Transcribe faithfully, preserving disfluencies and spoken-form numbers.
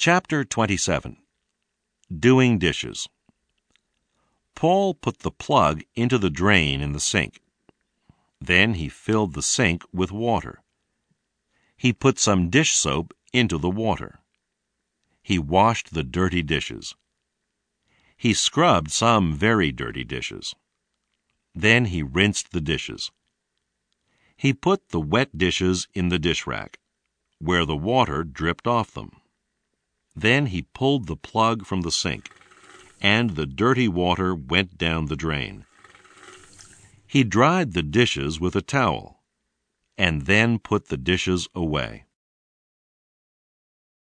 Chapter twenty-seven. Doing Dishes. Paul put the plug into the drain in the sink. Then he filled the sink with water. He put some dish soap into the water. He washed the dirty dishes. He scrubbed some very dirty dishes. Then he rinsed the dishes. He put the wet dishes in the dish rack, where the water dripped off them. Then he pulled the plug from the sink, and the dirty water went down the drain. He dried the dishes with a towel, and then put the dishes away.